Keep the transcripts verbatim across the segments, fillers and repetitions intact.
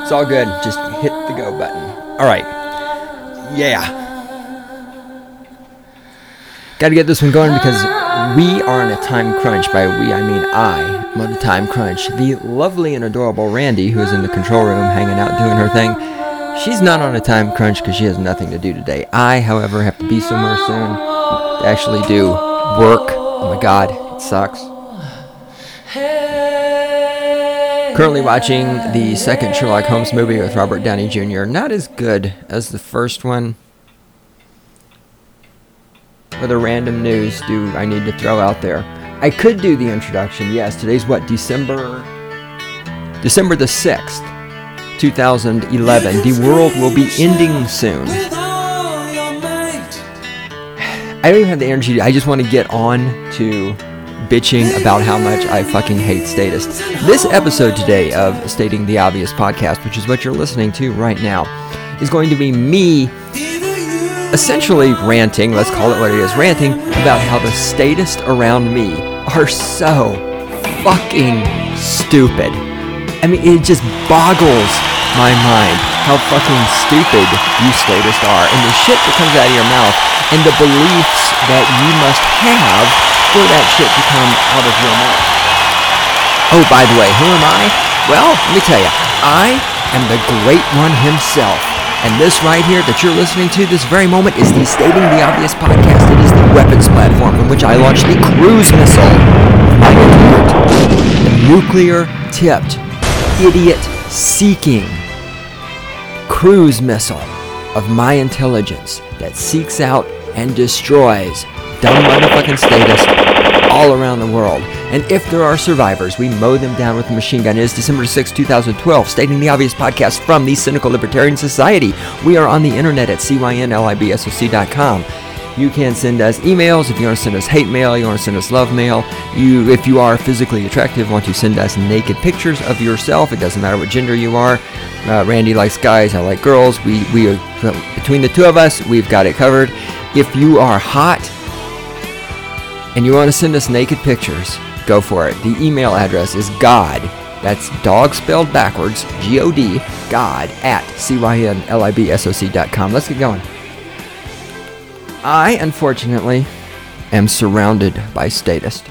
It's all good. Just hit the go button. All right. Yeah. Got to get this one going because we are on a time crunch. By we, I mean I am on a time crunch. The lovely and adorable Randy, who is in the control room hanging out doing her thing, she's not on a time crunch because she has nothing to do today. I, however, have to be somewhere soon to actually do work. Oh my God, it sucks. Currently watching the second Sherlock Holmes movie with Robert Downey Junior Not as good as the first one. What other random news do I need to throw out there? I could do the introduction. Yes, today's what? December... December the sixth, two thousand eleven. The world will be ending soon. I don't even have the energy. I just want to get on to bitching about how much I fucking hate statists. This episode today of Stating the Obvious podcast, which is what you're listening to right now, is going to be me essentially ranting, let's call it what it is, ranting about how the statists around me are so fucking stupid. I mean, it just boggles my mind how fucking stupid you statists are, and the shit that comes out of your mouth, and the beliefs that you must have for that shit to come out of your mouth. Oh, by the way, who am I? Well, let me tell you, I am the Great One himself. And this right here that you're listening to this very moment is the Stating the Obvious podcast. It is the weapons platform from which I launched the cruise missile of my intellect. The nuclear-tipped, idiot-seeking cruise missile of my intelligence that seeks out and destroys dumb motherfucking statists all around the world. And if there are survivors, we mow them down with a machine gun. It is December sixth, twenty twelve, Stating the Obvious podcast from the Cynical Libertarian Society. We are on the internet at C Y N L I B S O C dot com. You can send us emails if you want to send us hate mail, you want to send us love mail. You, if you are physically attractive, want to send us naked pictures of yourself. It doesn't matter what gender you are. Uh, Randy likes guys, I like girls. We, we are, between the two of us, we've got it covered. If you are hot and you want to send us naked pictures, go for it. The email address is God, that's dog spelled backwards, G O D, God, at C Y N L I B S O C dot com. Let's get going. I, unfortunately, am surrounded by statists.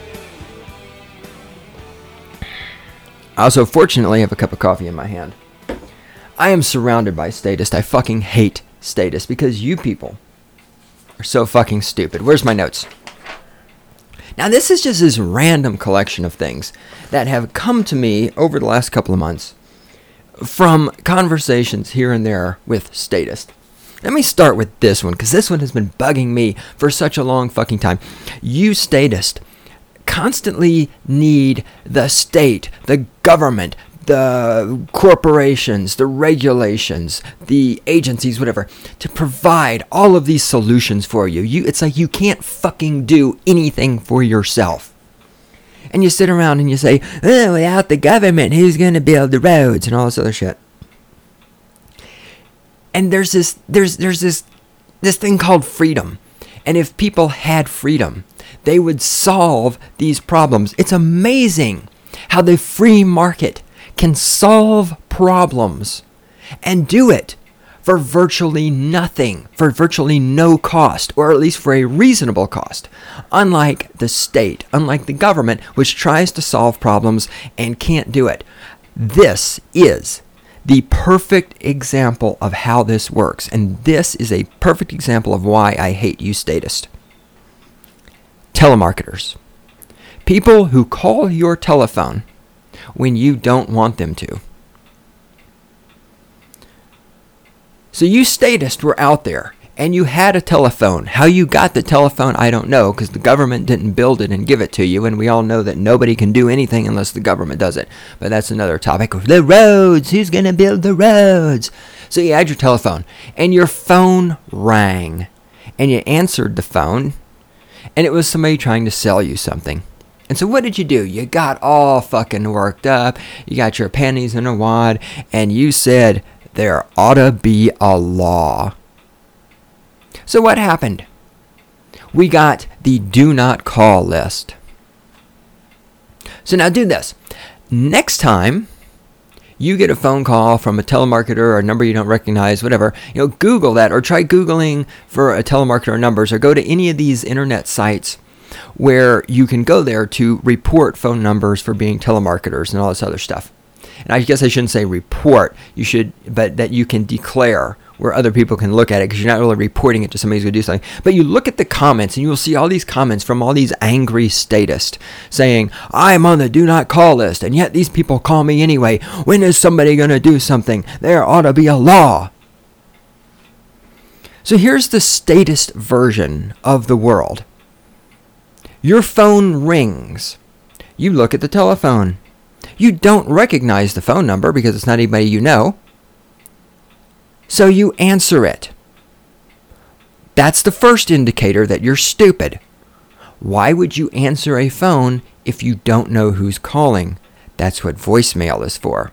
I also, fortunately, have a cup of coffee in my hand. I am surrounded by statists. I fucking hate statists because you people are so fucking stupid. Where's my notes? Now, this is just this random collection of things that have come to me over the last couple of months from conversations here and there with statists. Let me start with this one, because this one has been bugging me for such a long fucking time. You statists constantly need the state, the government, the corporations, the regulations, the agencies, whatever, to provide all of these solutions for you. You, it's like you can't fucking do anything for yourself. And you sit around and you say, oh, without the government, who's going to build the roads and all this other shit. And there's this, there's, there's this, this thing called freedom. And if people had freedom, they would solve these problems. It's amazing how the free market can solve problems and do it for virtually nothing, for virtually no cost, or at least for a reasonable cost. Unlike the state, unlike the government, which tries to solve problems and can't do it. This is the perfect example of how this works, and this is a perfect example of why I hate you statists. Telemarketers. People who call your telephone when you don't want them to. So you statists were out there, and you had a telephone. How you got the telephone, I don't know, because the government didn't build it and give it to you, and we all know that nobody can do anything unless the government does it. But that's another topic. The roads, who's going to build the roads? So you had your telephone, and your phone rang, and you answered the phone, and it was somebody trying to sell you something. And so what did you do? You got all fucking worked up, you got your panties in a wad, and you said, there ought to be a law. So what happened? We got the do not call list. So now do this. Next time you get a phone call from a telemarketer or a number you don't recognize, whatever, you know, Google that or try Googling for a telemarketer numbers or go to any of these internet sites where you can go there to report phone numbers for being telemarketers and all this other stuff. And I guess I shouldn't say report, you should, but that you can declare where other people can look at it because you're not really reporting it to somebody who's going to do something. But you look at the comments and you will see all these comments from all these angry statists saying, I'm on the do not call list and yet these people call me anyway. When is somebody going to do something? There ought to be a law. So here's the statist version of the world. Your phone rings. You look at the telephone. You don't recognize the phone number because it's not anybody you know. So you answer it. That's the first indicator that you're stupid. Why would you answer a phone if you don't know who's calling? That's what voicemail is for.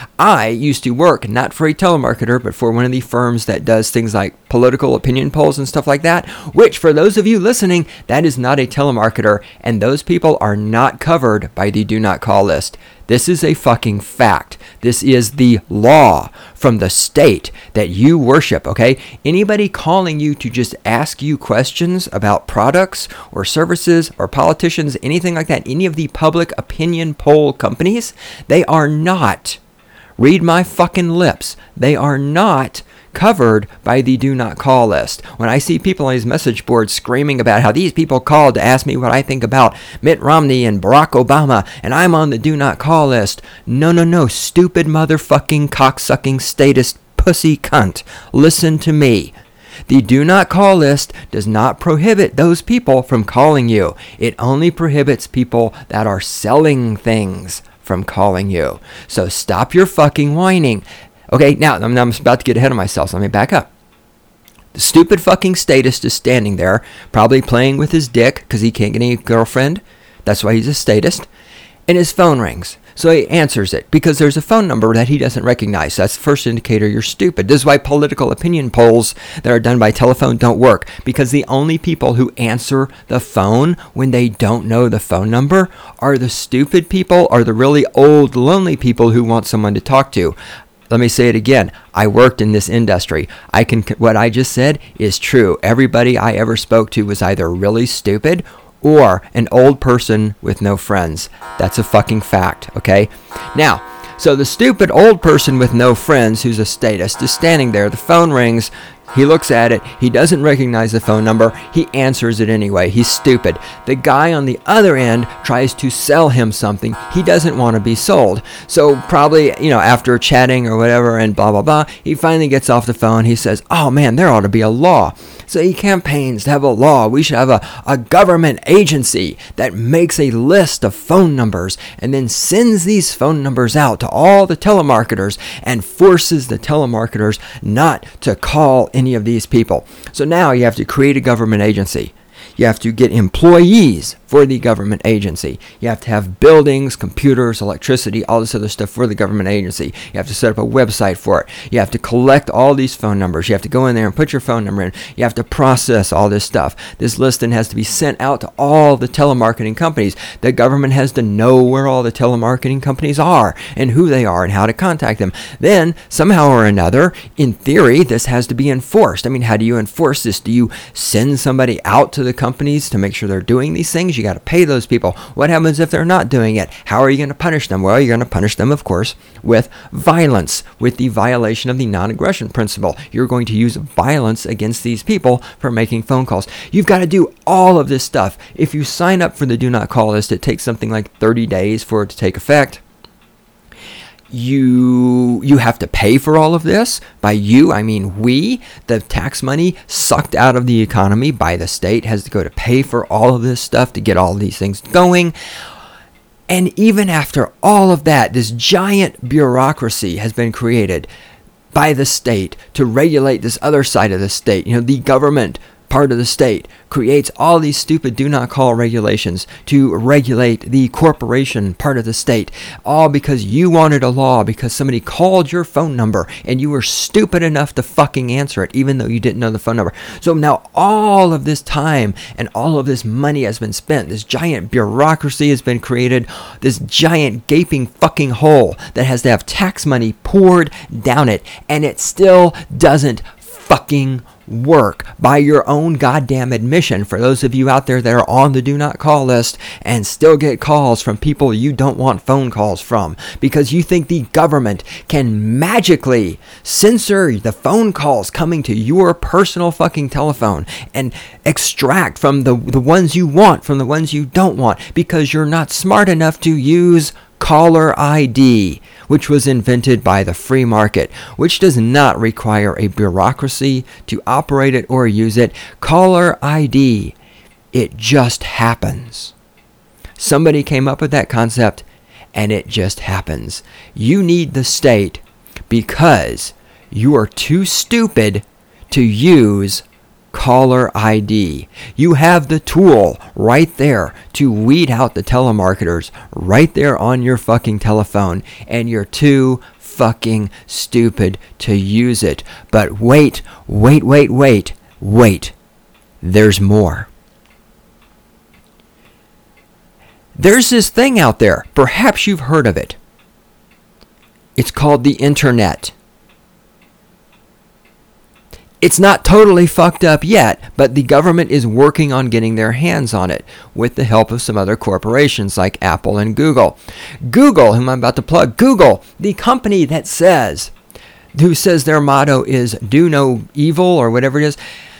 I used to work not for a telemarketer, but for one of the firms that does things like political opinion polls and stuff like that, which for those of you listening, that is not a telemarketer, and those people are not covered by the do not call list. This is a fucking fact. This is the law from the state that you worship, okay? Anybody calling you to just ask you questions about products or services or politicians, anything like that, any of the public opinion poll companies, they are not, read my fucking lips, they are not covered by the do not call list. When I see people on these message boards screaming about how these people called to ask me what I think about Mitt Romney and Barack Obama and I'm on the do not call list. No, no, no, stupid motherfucking cocksucking statist pussy cunt. Listen to me. The do not call list does not prohibit those people from calling you. It only prohibits people that are selling things from calling you. So stop your fucking whining. Okay, now I'm, I'm about to get ahead of myself, so let me back up. The stupid fucking statist is standing there, probably playing with his dick because he can't get any girlfriend. That's why he's a statist. And his phone rings. So he answers it because there's a phone number that he doesn't recognize. That's the first indicator you're stupid. This is why political opinion polls that are done by telephone don't work, because the only people who answer the phone when they don't know the phone number are the stupid people or the really old, lonely people who want someone to talk to. Let me say it again. I worked in this industry. I can. What I just said is true. Everybody I ever spoke to was either really stupid or an old person with no friends. That's a fucking fact, okay? Now, so the stupid old person with no friends who's a statist is standing there. The phone rings. He looks at it. He doesn't recognize the phone number. He answers it anyway. He's stupid. The guy on the other end tries to sell him something. He doesn't want to be sold. So probably, you know, after chatting or whatever and blah, blah, blah, he finally gets off the phone. He says, oh man, there ought to be a law. So he campaigns to have a law. We should have a, a government agency that makes a list of phone numbers and then sends these phone numbers out to all the telemarketers and forces the telemarketers not to call any of these people. So now you have to create a government agency. You have to get employees for the government agency. You have to have buildings, computers, electricity, all this other stuff for the government agency. You have to set up a website for it. You have to collect all these phone numbers. You have to go in there and put your phone number in. You have to process all this stuff. This list then has to be sent out to all the telemarketing companies. The government has to know where all the telemarketing companies are and who they are and how to contact them. Then, somehow or another, in theory, this has to be enforced. I mean, how do you enforce this? Do you send somebody out to the companies to make sure they're doing these things? You got to pay those people. What happens if they're not doing it? How are you going to punish them? Well, you're going to punish them, of course, with violence, with the violation of the non-aggression principle. You're going to use violence against these people for making phone calls. You've got to do all of this stuff. If you sign up for the do not call list, it takes something like thirty days for it to take effect. You you have to pay for all of this. By you, I mean we. The tax money sucked out of the economy by the state has to go to pay for all of this stuff to get all these things going. And even after all of that, this giant bureaucracy has been created by the state to regulate this other side of the state. You know, the government part of the state, creates all these stupid do not call regulations to regulate the corporation part of the state, all because you wanted a law because somebody called your phone number and you were stupid enough to fucking answer it even though you didn't know the phone number. So now all of this time and all of this money has been spent. This giant bureaucracy has been created, this giant gaping fucking hole that has to have tax money poured down it, and it still doesn't fucking work by your own goddamn admission. For those of you out there that are on the do not call list and still get calls from people you don't want phone calls from because you think the government can magically censor the phone calls coming to your personal fucking telephone and extract from the, the ones you want from the ones you don't want because you're not smart enough to use caller I D, which was invented by the free market, which does not require a bureaucracy to operate it or use it. Caller I D, it just happens. Somebody came up with that concept, and it just happens. You need the state because you are too stupid to use caller I D. You have the tool right there to weed out the telemarketers right there on your fucking telephone, and you're too fucking stupid to use it. But wait, wait, wait, wait, wait. There's more. There's this thing out there. Perhaps you've heard of it. It's called the internet. It's not totally fucked up yet, but the government is working on getting their hands on it with the help of some other corporations like Apple and Google. Google, whom I'm about to plug, Google, the company that says, who says their motto is do no evil or whatever it is.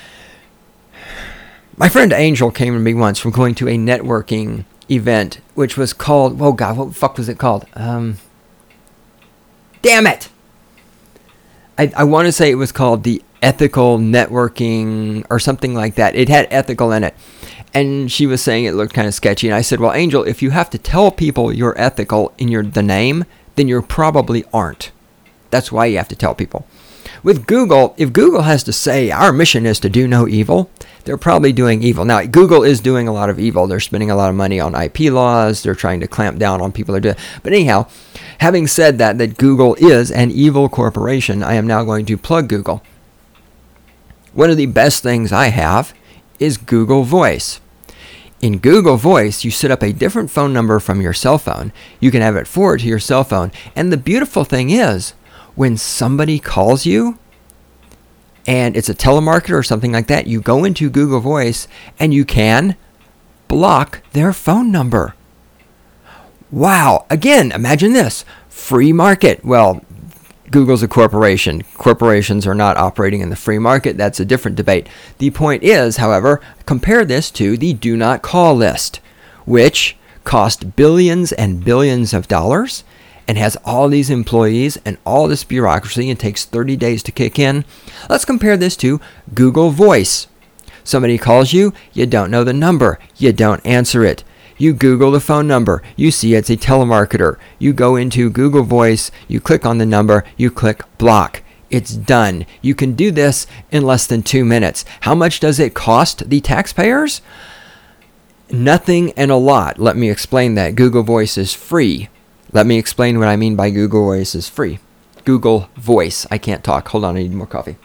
My friend Angel came to me once from going to a networking event, which was called, oh God, what the fuck was it called? Um, damn it! I, I want to say it was called the Ethical Networking or something like that. It had ethical in it. And she was saying it looked kind of sketchy. And I said, well, Angel, if you have to tell people you're ethical in your the name, then you probably aren't. That's why you have to tell people. With Google, if Google has to say our mission is to do no evil, they're probably doing evil. Now, Google is doing a lot of evil. They're spending a lot of money on I P laws. They're trying to clamp down on people that are doing. But anyhow, having said that, that Google is an evil corporation, I am now going to plug Google. One of the best things I have is Google Voice. In Google Voice, you set up a different phone number from your cell phone. You can have it forward to your cell phone. And the beautiful thing is, when somebody calls you, and it's a telemarketer or something like that, you go into Google Voice and you can block their phone number. Wow. Again, imagine this. Free market. Well, Google's a corporation. Corporations are not operating in the free market. That's a different debate. The point is, however, compare this to the do not call list, which cost billions and billions of dollars and has all these employees and all this bureaucracy and takes thirty days to kick in. Let's compare this to Google Voice. Somebody calls you, you don't know the number, you don't answer it. You Google the phone number, you see it's a telemarketer. You go into Google Voice, you click on the number, you click block. It's done. You can do this in less than two minutes. How much does it cost the taxpayers? Nothing and a lot. Let me explain that. Google Voice is free. Let me explain what I mean by Google Voice is free. Google Voice. I can't talk. Hold on, I need more coffee.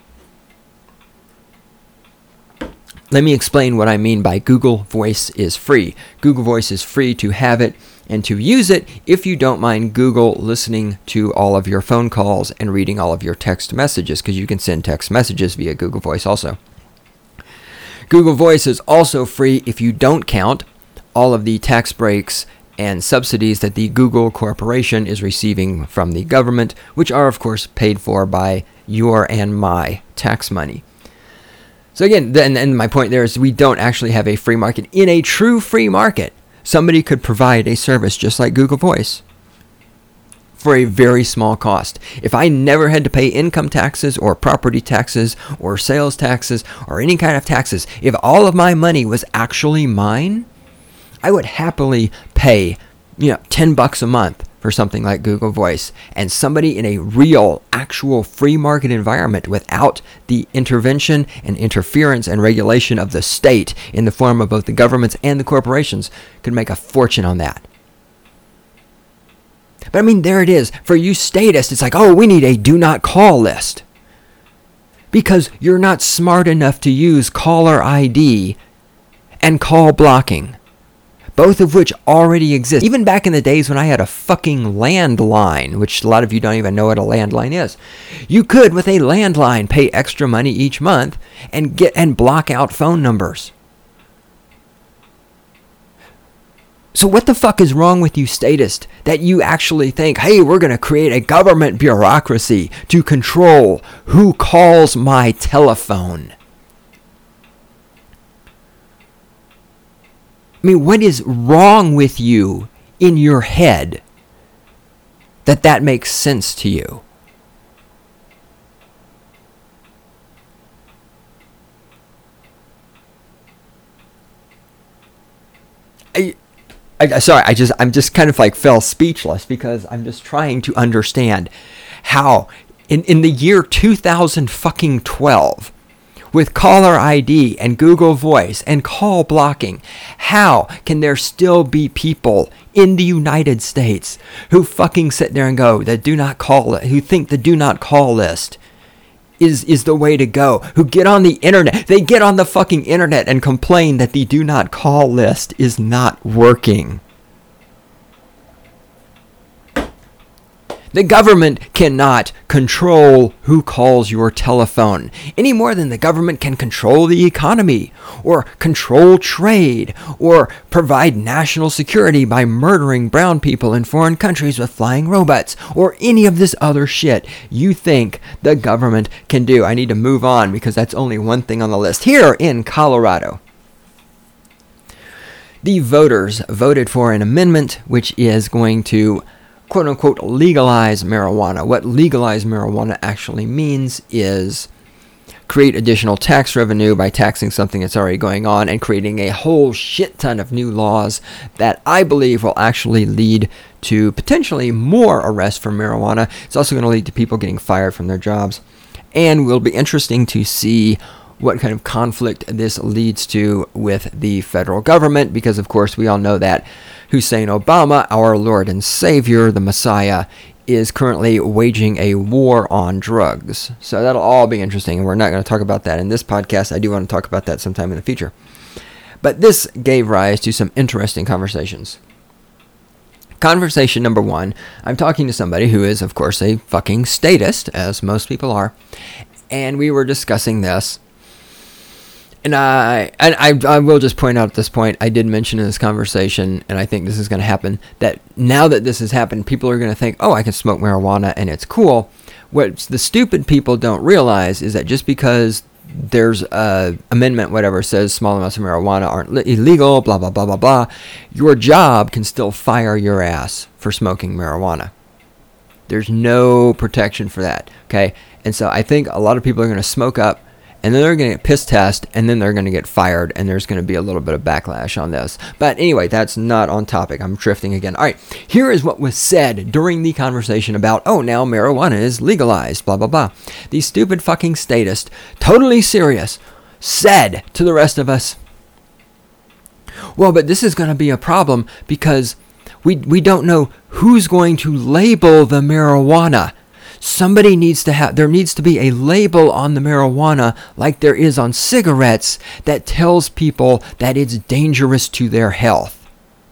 Let me explain what I mean by Google Voice is free. Google Voice is free to have it and to use it if you don't mind Google listening to all of your phone calls and reading all of your text messages, because you can send text messages via Google Voice also. Google Voice is also free if you don't count all of the tax breaks and subsidies that the Google Corporation is receiving from the government, which are, of course, paid for by your and my tax money. So again, then, and my point there is we don't actually have a free market. In a true free market, somebody could provide a service just like Google Voice for a very small cost. If I never had to pay income taxes or property taxes or sales taxes or any kind of taxes, if all of my money was actually mine, I would happily pay, you know, ten bucks a month for something like Google Voice, and somebody in a real, actual free market environment without the intervention and interference and regulation of the state in the form of both the governments and the corporations could make a fortune on that. But I mean, there it is. For you statists, it's like, oh, we need a do not call list. Because you're not smart enough to use caller I D and call blocking, both of which already exist. Even back in the days when I had a fucking landline, which a lot of you don't even know what a landline is, you could, with a landline, pay extra money each month and get and block out phone numbers. So what the fuck is wrong with you statists that you actually think, hey, we're going to create a government bureaucracy to control who calls my telephone? I mean, what is wrong with you in your head that that makes sense to you? I... I, sorry, I just I'm just kind of like fell speechless because I'm just trying to understand how in, in the year two thousand fucking twelve, with caller I D and Google Voice and call blocking, how can there still be people in the United States who fucking sit there and go, the do not call it, who think the do not call list is is the way to go, who get on the internet, they get on the fucking internet and complain that the do not call list is not working. The government cannot control who calls your telephone any more than the government can control the economy or control trade or provide national security by murdering brown people in foreign countries with flying robots or any of this other shit you think the government can do. I need to move on because that's only one thing on the list. Here in Colorado, the voters voted for an amendment which is going to quote-unquote legalize marijuana. What legalize marijuana actually means is create additional tax revenue by taxing something that's already going on and creating a whole shit ton of new laws that I believe will actually lead to potentially more arrests for marijuana. It's also going to lead to people getting fired from their jobs. And will be interesting to see what kind of conflict this leads to with the federal government, because of course we all know that Hussein Obama, our Lord and Savior, the Messiah, is currently waging a war on drugs. So that'll all be interesting, and we're not going to talk about that in this podcast. I do want to talk about that sometime in the future. But this gave rise to some interesting conversations. Conversation number one, I'm talking to somebody who is, of course, a fucking statist, as most people are, and we were discussing this. And I, and I, I will just point out at this point, I did mention in this conversation, and I think this is going to happen, that now that this has happened, people are going to think, oh, I can smoke marijuana and it's cool. What the stupid people don't realize is that just because there's a amendment, whatever, says small amounts of marijuana aren't li- illegal, blah, blah, blah, blah, blah, your job can still fire your ass for smoking marijuana. There's no protection for that, okay? And so I think a lot of people are going to smoke up, and then they're going to get piss test, and then they're going to get fired, and there's going to be a little bit of backlash on this. But anyway, that's not on topic. I'm drifting again. All right, here is what was said during the conversation about, oh, now marijuana is legalized, blah, blah, blah. These stupid fucking statists, totally serious, said to the rest of us, well, but this is going to be a problem because we we don't know who's going to label the marijuana. Somebody needs to have, there needs to be a label on the marijuana like there is on cigarettes that tells people that it's dangerous to their health.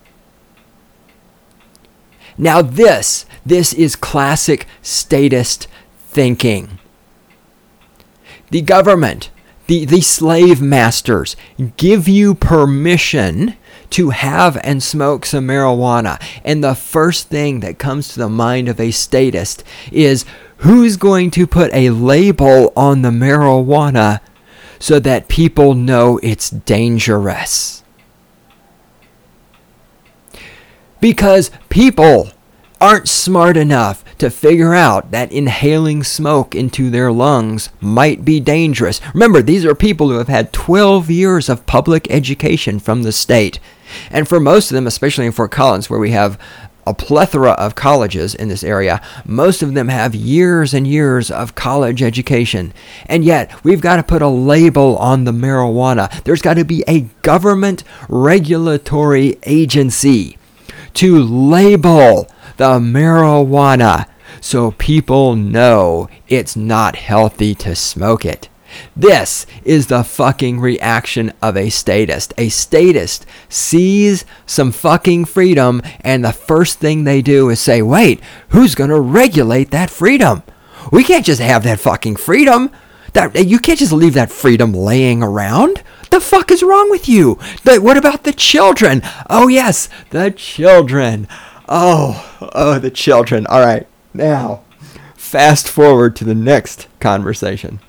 Now this, this is classic statist thinking. The government, the, the slave masters give you permission to have and smoke some marijuana. And the first thing that comes to the mind of a statist is, who's going to put a label on the marijuana so that people know it's dangerous? Because people aren't smart enough to figure out that inhaling smoke into their lungs might be dangerous. Remember, these are people who have had twelve years of public education from the state. And for most of them, especially in Fort Collins, where we have a plethora of colleges in this area. Most of them have years and years of college education. And yet, we've got to put a label on the marijuana. There's got to be a government regulatory agency to label the marijuana so people know it's not healthy to smoke it. This is the fucking reaction of a statist. A statist sees some fucking freedom, and the first thing they do is say, wait, who's going to regulate that freedom? We can't just have that fucking freedom. That, you can't just leave that freedom laying around. The fuck is wrong with you? But what about the children? Oh, yes, the children. Oh, oh, the children. All right, now, fast forward to the next conversation.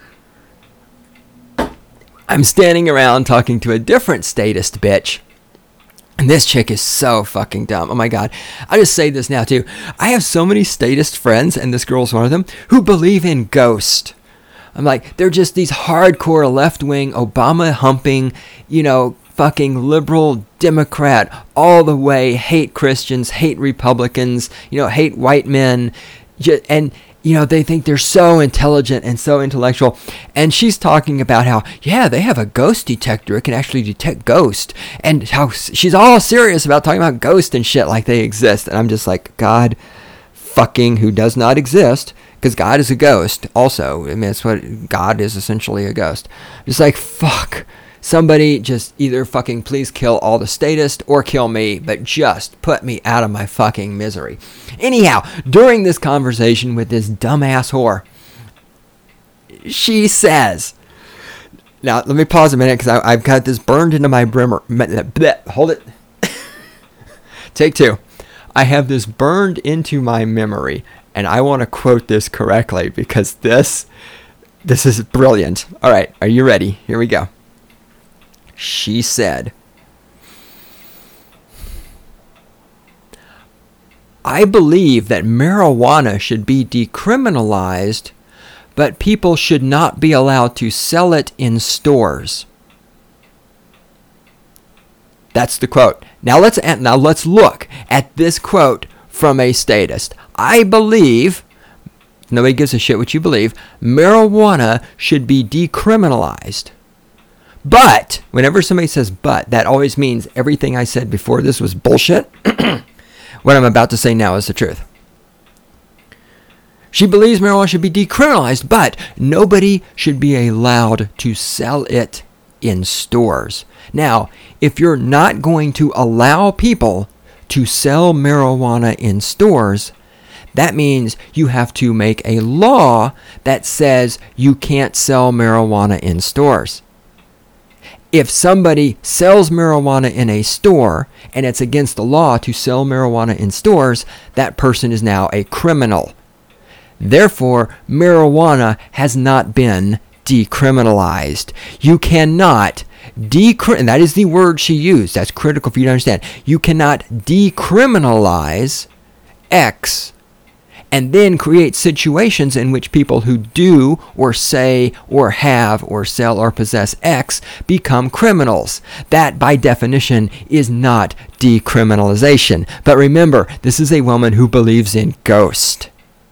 I'm standing around talking to a different statist bitch. And this chick is so fucking dumb. Oh my God. I just say this now too. I have so many statist friends, and this girl's one of them, who believe in ghost. I'm like, they're just these hardcore left-wing, Obama-humping, you know, fucking liberal Democrat, all the way, hate Christians, hate Republicans, you know, hate white men. And you know, they think they're so intelligent and so intellectual. And she's talking about how, yeah, they have a ghost detector. It can actually detect ghosts. And how she's all serious about talking about ghosts and shit like they exist. And I'm just like, God fucking who does not exist. Because God is a ghost also. I mean, that's what God is, essentially a ghost. Just like, fuck. Somebody just either fucking please kill all the statists or kill me, but just put me out of my fucking misery. Anyhow, during this conversation with this dumbass whore, she says, now let me pause a minute because I've got this burned into my brimmer. Hold it. Take two. I have this burned into my memory, and I want to quote this correctly because this, this is brilliant. All right, are you ready? Here we go. She said, I believe that marijuana should be decriminalized, but people should not be allowed to sell it in stores. That's the quote. Now let's now let's look at this quote from a statist. I believe, nobody gives a shit what you believe, marijuana should be decriminalized. But, whenever somebody says but, that always means everything I said before this was bullshit. What I'm about to say now is the truth. She believes marijuana should be decriminalized, but nobody should be allowed to sell it in stores. Now, if you're not going to allow people to sell marijuana in stores, that means you have to make a law that says you can't sell marijuana in stores. If somebody sells marijuana in a store and it's against the law to sell marijuana in stores, that person is now a criminal. Therefore, marijuana has not been decriminalized. You cannot decri- and that is the word she used. That's critical for you to understand. You cannot decriminalize X and then create situations in which people who do or say or have or sell or possess X become criminals. That, by definition, is not decriminalization. But remember, this is a woman who believes in ghost.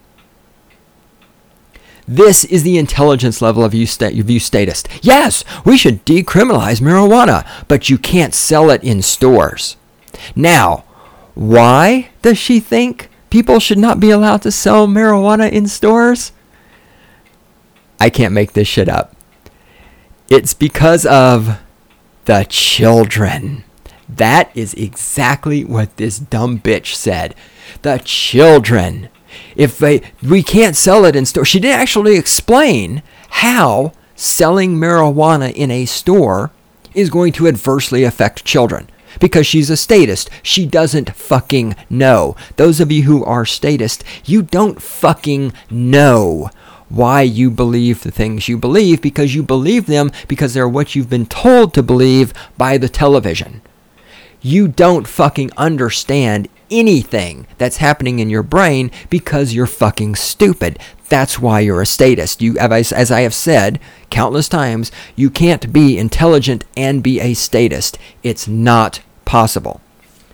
This is the intelligence level of you, sta- you statist. Yes, we should decriminalize marijuana, but you can't sell it in stores. Now, why does she think people should not be allowed to sell marijuana in stores? I can't make this shit up. It's because of the children. That is exactly what this dumb bitch said. The children. If they, we can't sell it in stores. She didn't actually explain how selling marijuana in a store is going to adversely affect children. Because she's a statist. She doesn't fucking know. Those of you who are statist, you don't fucking know why you believe the things you believe, because you believe them because they're what you've been told to believe by the television. You don't fucking understand anything that's happening in your brain because you're fucking stupid. That's why you're a statist. You, as I have said countless times, you can't be intelligent and be a statist. It's not possible.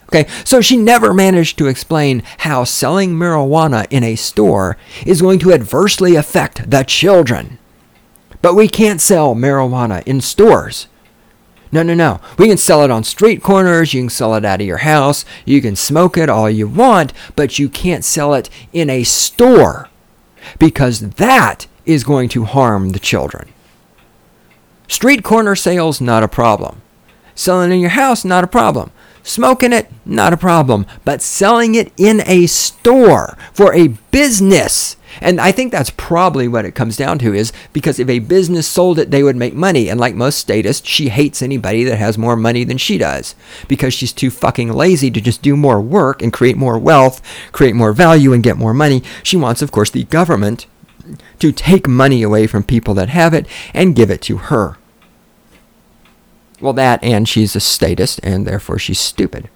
Okay, so she never managed to explain how selling marijuana in a store is going to adversely affect the children. But we can't sell marijuana in stores. No, no, no. We can sell it on street corners. You can sell it out of your house. You can smoke it all you want, but you can't sell it in a store because that is going to harm the children. Street corner sales, not a problem. Selling it in your house, not a problem. Smoking it, not a problem. But selling it in a store for a business. And I think that's probably what it comes down to, is because if a business sold it, they would make money. And like most statists, she hates anybody that has more money than she does because she's too fucking lazy to just do more work and create more wealth, create more value, and get more money. She wants, of course, the government to take money away from people that have it and give it to her. Well, that, and she's a statist, and therefore she's stupid.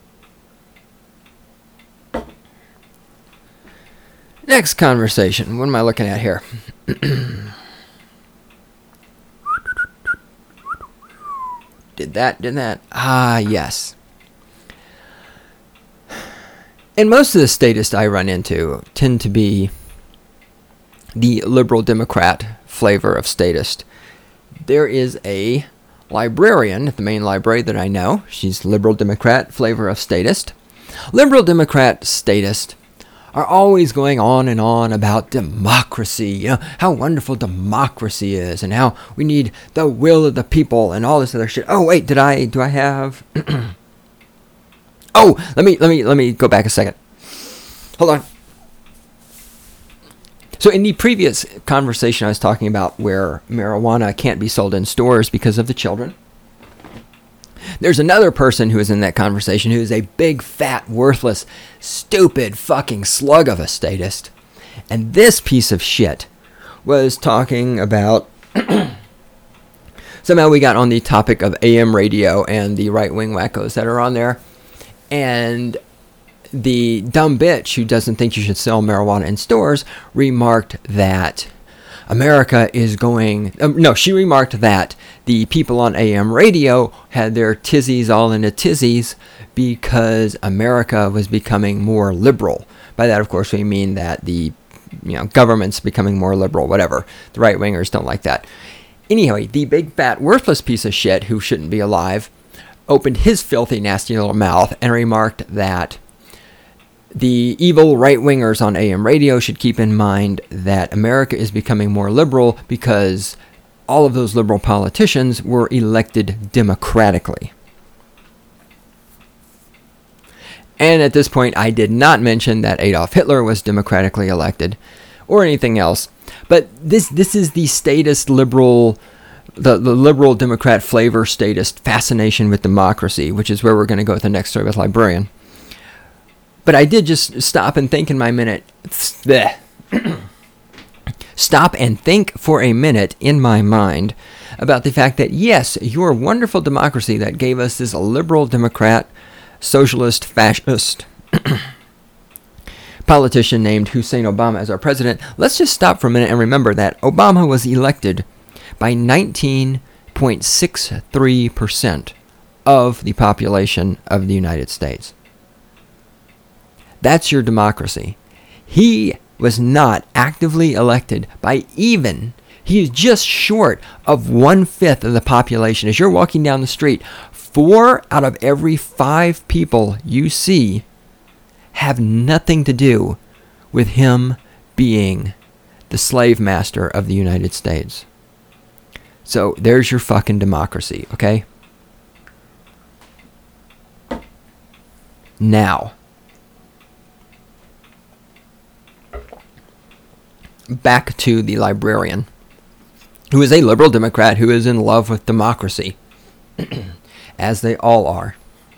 Next conversation. What am I looking at here? Did that, did that? Ah, yes. And most of the statists I run into tend to be the liberal Democrat flavor of statist. There is a librarian at the main library that I know. She's liberal Democrat flavor of statist. Liberal Democrat statist are always going on and on about democracy, you know, how wonderful democracy is and how we need the will of the people and all this other shit. Oh, wait, did I, do I have, oh, let me, let me, let me go back a second. Hold on. So in the previous conversation I was talking about where marijuana can't be sold in stores because of the children, there's another person who is in that conversation who is a big, fat, worthless, stupid fucking slug of a statist. And this piece of shit was talking about... Somehow we got on the topic of A M radio and the right-wing wackos that are on there. And the dumb bitch who doesn't think you should sell marijuana in stores remarked that America is going... Um, no, she remarked that the people on A M radio had their tizzies all into tizzies because America was becoming more liberal. By that, of course, we mean that the you know government's becoming more liberal, whatever. The right-wingers don't like that. Anyway, the big, fat, worthless piece of shit who shouldn't be alive opened his filthy, nasty little mouth and remarked that the evil right-wingers on A M radio should keep in mind that America is becoming more liberal because all of those liberal politicians were elected democratically. And at this point, I did not mention that Adolf Hitler was democratically elected or anything else. But this this is the statist liberal, the, the liberal Democrat flavor statist fascination with democracy, which is where we're going to go with the next story with Librarian. But I did just stop and think in my minute. Stop and think for a minute in my mind about the fact that, yes, your wonderful democracy that gave us this liberal Democrat, socialist, fascist politician named Hussein Obama as our president, let's just stop for a minute and remember that Obama was elected by nineteen point six three percent of the population of the United States. That's your democracy. He was not actively elected by even, he is just short of one-fifth of the population. As you're walking down the street, four out of every five people you see have nothing to do with him being the slave master of the United States. So there's your fucking democracy, okay? Now, back to the librarian, who is a liberal Democrat who is in love with democracy, as they all are.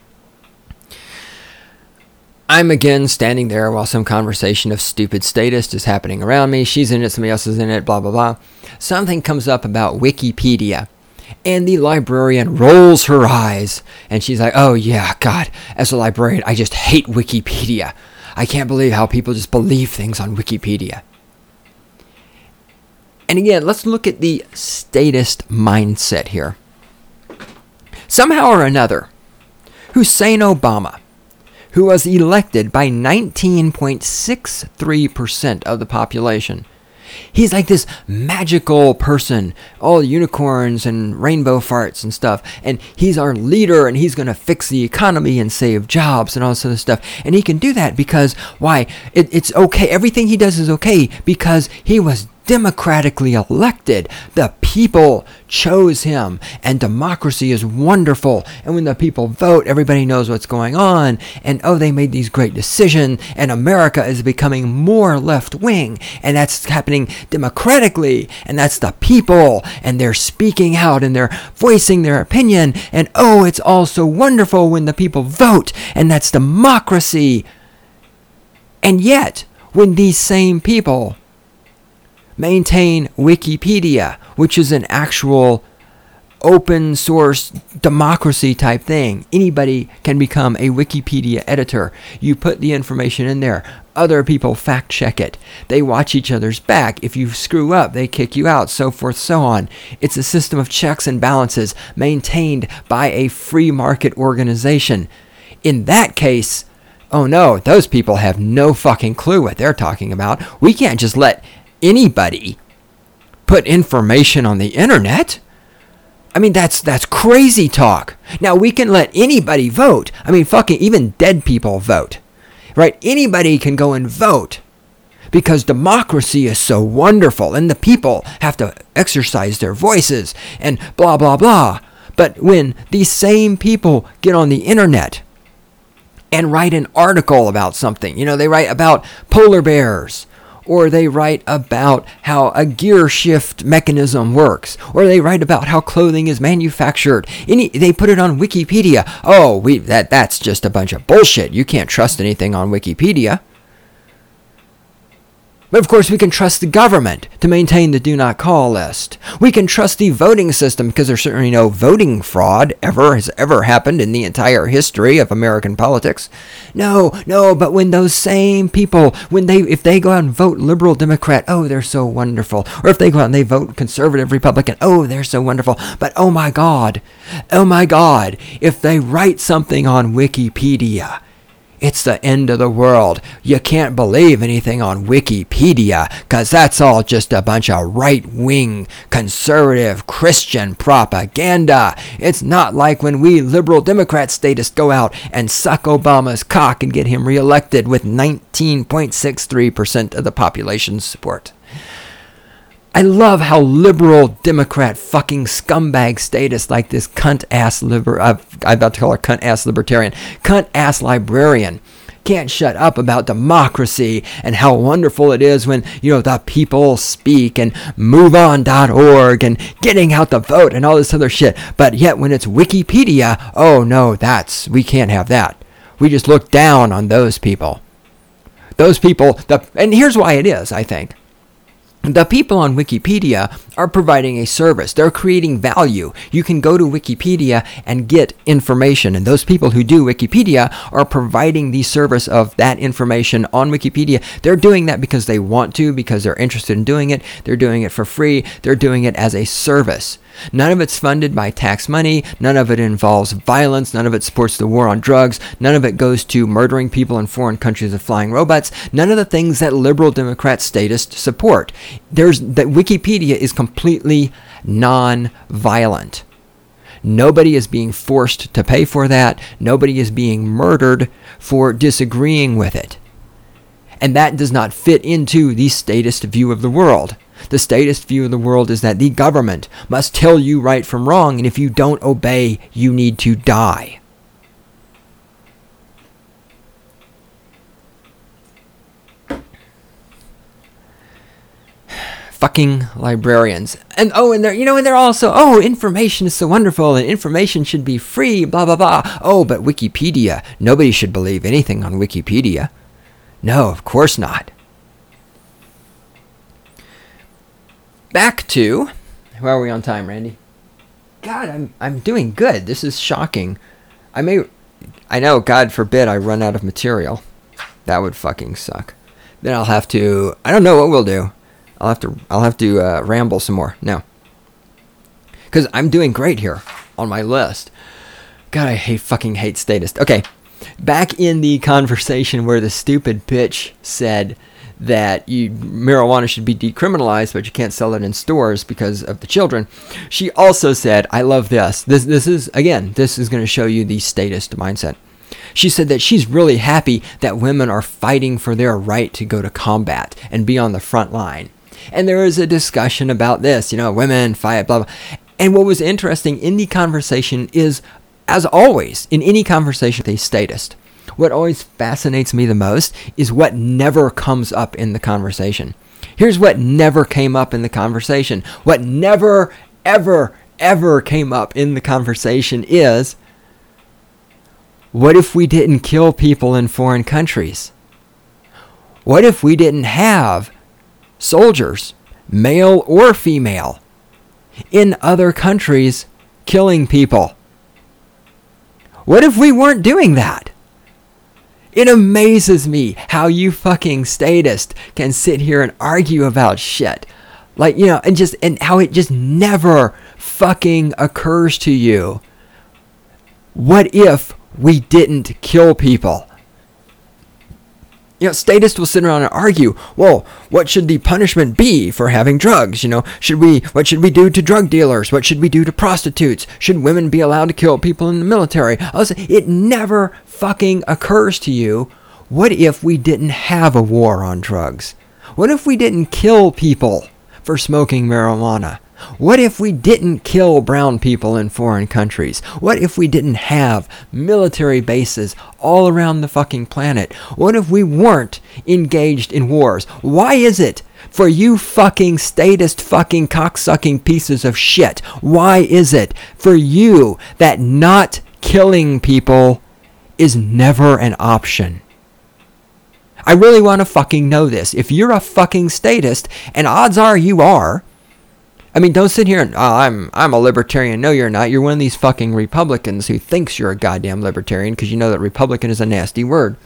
I'm again standing there while some conversation of stupid statist is happening around me. She's in it, somebody else is in it, blah, blah, blah. Something comes up about Wikipedia, and the librarian rolls her eyes, and she's like, oh yeah, God, as a librarian, I just hate Wikipedia. I can't believe how people just believe things on Wikipedia. And again, let's look at the statist mindset here. Somehow or another, Hussein Obama who was elected by nineteen point six three percent of the population. He's like this magical person, all unicorns and rainbow farts and stuff. And he's our leader, and he's going to fix the economy and save jobs and all this other stuff. And he can do that because, why? It, it's okay. Everything he does is okay because he was democratically elected. The people chose him, and democracy is wonderful. And when the people vote, everybody knows what's going on, and oh, they made these great decisions, and America is becoming more left-wing, and that's happening democratically, and that's the people, and they're speaking out, and they're voicing their opinion, and oh, it's all so wonderful when the people vote, and that's democracy. And yet, when these same people maintain Wikipedia, which is an actual open source democracy type thing. Anybody can become a Wikipedia editor. You put the information in there. Other people fact check it. They watch each other's back. If you screw up, they kick you out, so forth, so on. It's a system of checks and balances maintained by a free market organization. In that case, oh no, those people have no fucking clue what they're talking about. We can't just let anybody put information on the internet. I mean, that's that's crazy talk. Now, we can let anybody vote. I mean, fucking even dead people vote. Right? Anybody can go and vote because democracy is so wonderful and the people have to exercise their voices and blah, blah, blah. But when these same people get on the internet and write an article about something, you know, they write about polar bears, or they write about how a gear shift mechanism works, or they write about how clothing is manufactured. Any, they put it on Wikipedia. Oh, we that that's just a bunch of bullshit. You can't trust anything on Wikipedia. But of course, we can trust the government to maintain the do not call list. We can trust the voting system because there's certainly no voting fraud ever has ever happened in the entire history of American politics. No, no, but when those same people, when they, if they go out and vote liberal Democrat, oh, they're so wonderful. Or if they go out and they vote conservative Republican, oh, they're so wonderful. But oh my God, oh my God, if they write something on Wikipedia, it's the end of the world. You can't believe anything on Wikipedia because that's all just a bunch of right-wing, conservative, Christian propaganda. It's not like when we liberal Democrat statists go out and suck Obama's cock and get him reelected with nineteen point six three percent of the population's support. I love how liberal Democrat fucking scumbag statists like this cunt-ass liber... Uh, I'm about to call her cunt-ass libertarian. Cunt-ass librarian can't shut up about democracy and how wonderful it is when, you know, the people speak and move on dot org and getting out the vote and all this other shit. But yet when it's Wikipedia, oh no, that's... we can't have that. We just look down on those people. Those people... The, and here's why it is, I think. The people on Wikipedia are providing a service. They're creating value. You can go to Wikipedia and get information. And those people who do Wikipedia are providing the service of that information on Wikipedia. They're doing that because they want to, because they're interested in doing it. They're doing it for free. They're doing it as a service. None of it's funded by tax money. None of it involves violence. None of it supports the war on drugs. None of it goes to murdering people in foreign countries with flying robots. None of the things that liberal Democrat statists support. There's that Wikipedia is completely non-violent. Nobody is being forced to pay for that. Nobody is being murdered for disagreeing with it. And that does not fit into the statist view of the world. The statist view of the world is that the government must tell you right from wrong, and if you don't obey, you need to die. Fucking librarians. And oh, and they're, you know, and they're also, oh, information is so wonderful and information should be free, blah, blah, blah. Oh, but Wikipedia, nobody should believe anything on Wikipedia. No, of course not. Back to, where are we on time, Randy? God, I'm I'm doing good. This is shocking. I may, I know, God forbid I run out of material. That would fucking suck. Then I'll have to, I don't know what we'll do. I'll have to, I'll have to uh, ramble some more. No. Because I'm doing great here on my list. God, I hate, fucking hate statists. Okay. back in the conversation where the stupid bitch said that you, marijuana should be decriminalized, but you can't sell it in stores because of the children, she also said, I love this. This, this is, again, this is going to show you the statist mindset. She said that she's really happy that women are fighting for their right to go to combat and be on the front line. And there is a discussion about this, you know, women fight, blah, blah. And what was interesting in the conversation is, as always, in any conversation with a statist, what always fascinates me the most is what never comes up in the conversation. Here's what never came up in the conversation. What never, ever, ever came up in the conversation is, what if we didn't kill people in foreign countries? What if we didn't have soldiers, male or female, in other countries killing people? What if we weren't doing that? It amazes me how you fucking statist can sit here and argue about shit. Like, you know, and just, and how it just never fucking occurs to you. What if we didn't kill people? You know, statists will sit around and argue, well, what should the punishment be for having drugs? You know, should we, what should we do to drug dealers? What should we do to prostitutes? Should women be allowed to kill people in the military? Also, it never fucking occurs to you, what if we didn't have a war on drugs? What if we didn't kill people for smoking marijuana? What if we didn't kill brown people in foreign countries? What if we didn't have military bases all around the fucking planet? What if we weren't engaged in wars? Why is it for you fucking statist fucking cocksucking pieces of shit? Why is it for you that not killing people is never an option? I really want to fucking know this. If you're a fucking statist, and odds are you are, I mean, don't sit here and, oh, I'm I'm a libertarian. No, you're not. You're one of these fucking Republicans who thinks you're a goddamn libertarian because you know that Republican is a nasty word.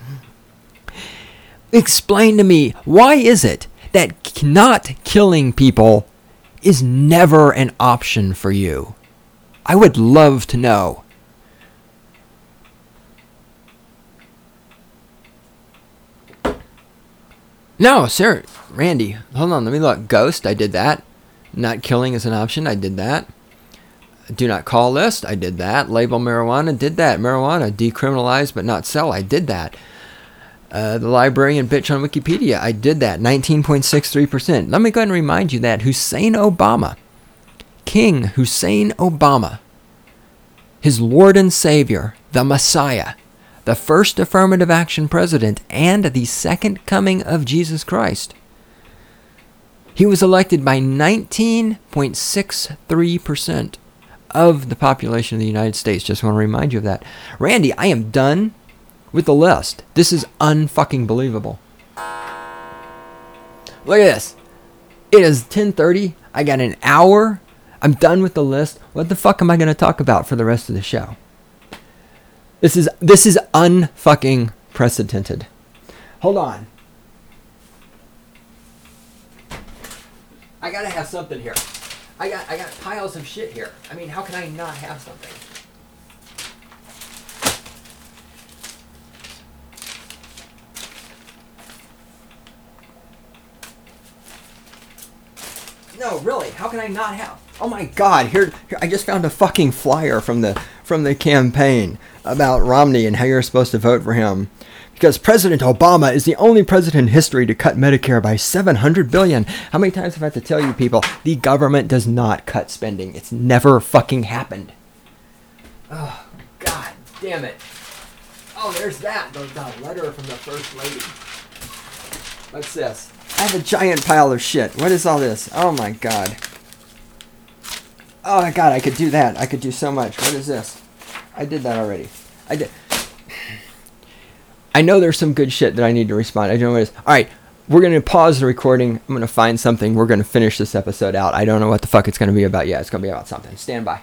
Explain to me, why is it that not killing people is never an option for you? I would love to know. No, sir, Randy, hold on, let me look. Ghost, I did that. Not killing is an option, I did that. Do not call list, I did that. Label marijuana, did that. Marijuana, decriminalize but not sell, I did that. Uh, the librarian bitch on Wikipedia, I did that. nineteen point six three percent. Let me go ahead and remind you that Hussein Obama, King Hussein Obama, his Lord and Savior, the Messiah, the first affirmative action president, and the second coming of Jesus Christ, he was elected by nineteen point six three percent of the population of the United States. Just want to remind you of that. Randy, I am done with the list. This is unfucking believable. Look at this. It is ten thirty. I got an hour. I'm done with the list. What the fuck am I going to talk about for the rest of the show? This is this is unfucking precedented. Hold on. I gotta have something here. I got I got piles of shit here. I mean, how can I not have something? No, really, how can I not have? Oh my God! Here, here, I just found a fucking flyer from the from the campaign about Romney and how you're supposed to vote for him. Because President Obama is the only president in history to cut Medicare by seven hundred billion dollars. How many times have I had to tell you people, the government does not cut spending. It's never fucking happened. Oh, God damn it. Oh, there's that. The, the letter from the First Lady. What's this? I have a giant pile of shit. What is all this? Oh, my God. Oh, my God, I could do that. I could do so much. What is this? I did that already. I did... I know there's some good shit that I need to respond. I don't know what it is. All right, we're going to pause the recording. I'm going to find something. We're going to finish this episode out. I don't know what the fuck it's going to be about yet. It's going to be about something. Stand by.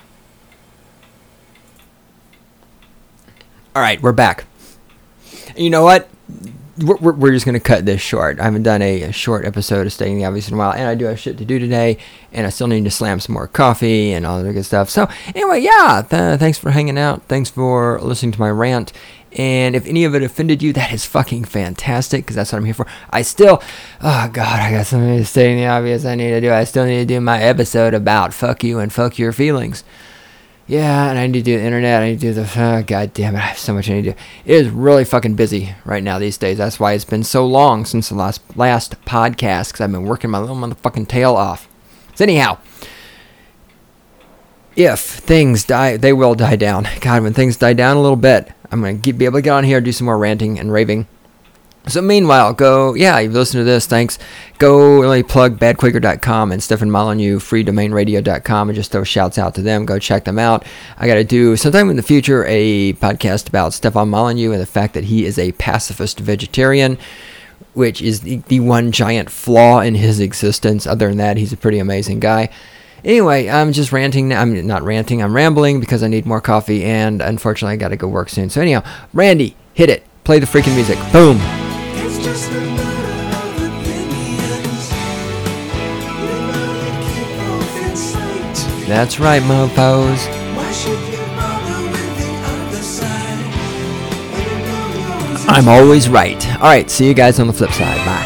All right, we're back. And you know what? we're, we're just going to cut this short. I haven't done a, a short episode of Stating the Obvious in a while, and I do have shit to do today, and I still need to slam some more coffee and all that good stuff. So anyway, yeah, th- thanks for hanging out. Thanks for listening to my rant. And if any of it offended you, that is fucking fantastic, because that's what I'm here for. I still, oh God, I got something to Stating the Obvious I need to do. I still need to do my episode about fuck you and fuck your feelings. Yeah, and I need to do the internet. I need to do the, uh, God damn it, I have so much I need to do. It is really fucking busy right now these days. That's why it's been so long since the last last podcast, because I've been working my little motherfucking tail off. So anyhow, if things die, they will die down. God, when things die down a little bit, I'm going to be able to get on here and do some more ranting and raving. So meanwhile, go, yeah, you've listened to this, thanks. Go really plug bad quaker dot com and Stefan Molyneux, free domain radio dot com, and just throw shouts out to them. Go check them out. I got to do sometime in the future a podcast about Stefan Molyneux and the fact that he is a pacifist vegetarian, which is the, the one giant flaw in his existence. Other than that, he's a pretty amazing guy. Anyway, I'm just ranting. I'm not ranting. I'm rambling because I need more coffee, and unfortunately, I got to go work soon. So anyhow, Randy, hit it. Play the freaking music. Boom. It's just a matter of opinions. That's right, mofos. Why should you bother with the other side? I'm always right. All right, see you guys on the flip side. Bye.